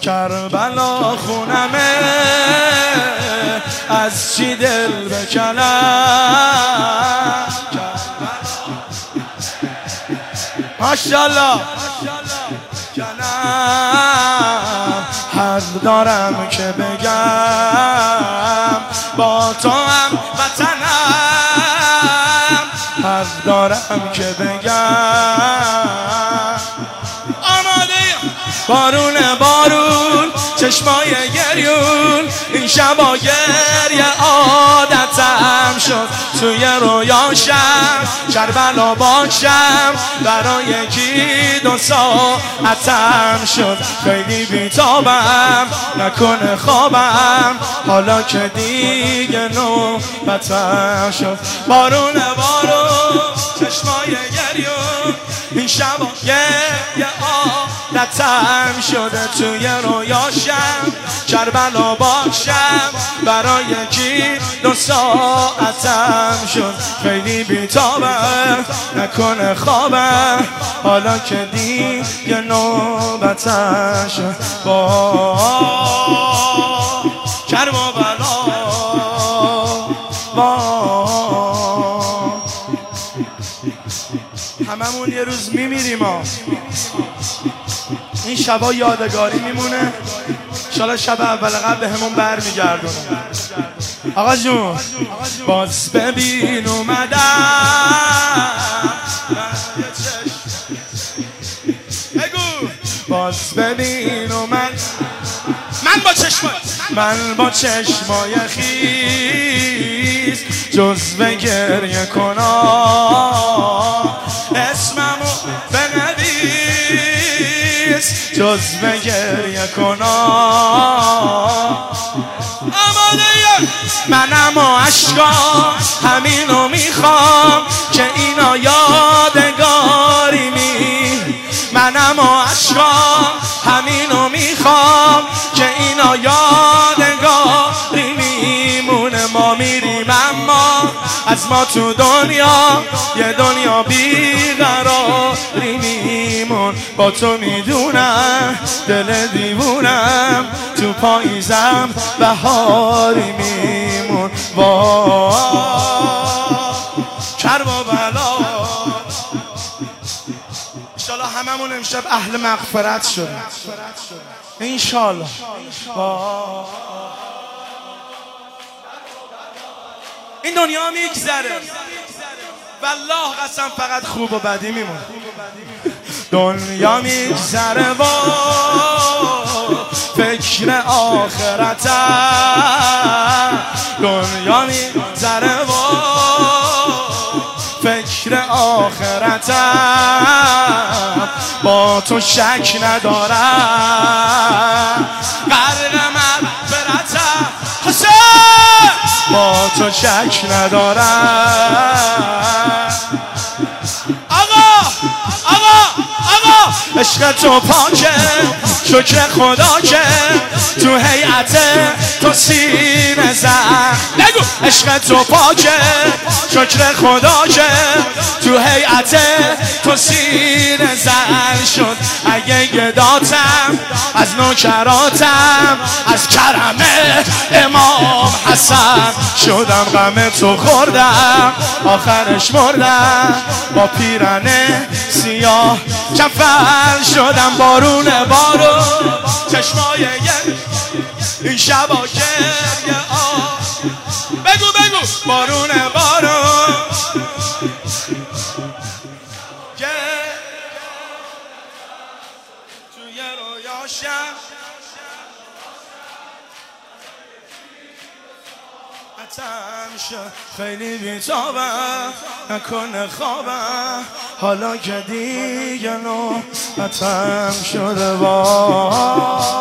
کربلا خونمه از چی دل بکنم ماشاءالله کنم حق دارم که بگم با تو هم وطنم حق دارم که بگم بارون چشمای گریون این شبا گریه عادتم شد توی رویاشم کربلا باشم برای یکی دو ساعتم شد خیلی بیتابم نکنه خوابم حالا که دیگه نوبتم شد بارون چشمای گریون این شبا یه عادتم شده توی رویاشم کربلا باشم برای یکی دو ساعتم شد خیلی بیتابم نکنه خوابم حالا که دیگه نوبتم شد با کربلا هممون یه روز میمیریم این شبا یادگاری میمونه انشالله شب اول قبل همون برمیگردونه آقا جون باز ببین اومدم بگو باز ببین اومد من با چشمای خیز جزو گریه کنم اسممو بنویس جزو گریه کنم منم و عشقام همینو میخوام که اینا یادگاری منم و عشقام همینو میخوام که اینا یادگاری میمونه ما میریم اما از ما تو دنیا یه دنیا بیقراری میمون با تو میدونم دل دیوونم تو پاییزم بهاری میمون با کربلا انشالله هممون امشب اهل مغفرت شدیم انشالله این دنیا میگذره والله قسم فقط خوب و بدی میمونه دنیا میگذره و فکر آخرتم دنیا میگذره و فکر آخرتم با تو شک ندارم غرق مغفرتم حسین با تو شک ندارم آقا عشق تو پاکه شکر خدا که تو هیئت تو سینه زد عشق تو پاکه شکر خدا که تو هیئت تو سینه زد شد اگه گداتم از نوکراتم از کرم امام حسن شدم غم تو خوردم آخرش مردم با پیرنه سیاه کفن شدم بارون چشمای این شبا گریه بگو بارون توی رویاشم خیلی بیتابم نکنه خوابم حالا که دیگه نوبتم شده با